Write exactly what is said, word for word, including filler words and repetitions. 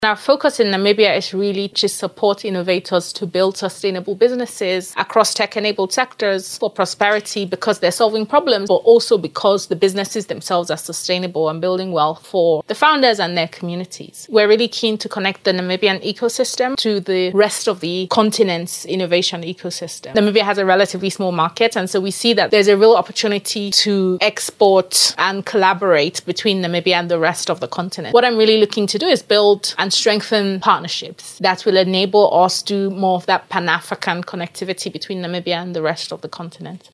Our focus in Namibia is really to support innovators to build sustainable businesses across tech-enabled sectors for prosperity because they're solving problems, but also because the businesses themselves are sustainable and building wealth for the founders and their communities. We're really keen to connect the Namibian ecosystem to the rest of the continent's innovation ecosystem. Namibia has a relatively small market, and so we see that there's a real opportunity to export and collaborate between Namibia and the rest of the continent. What I'm really looking to do is build and strengthen partnerships that will enable us to do more of that Pan-African connectivity between Namibia and the rest of the continent.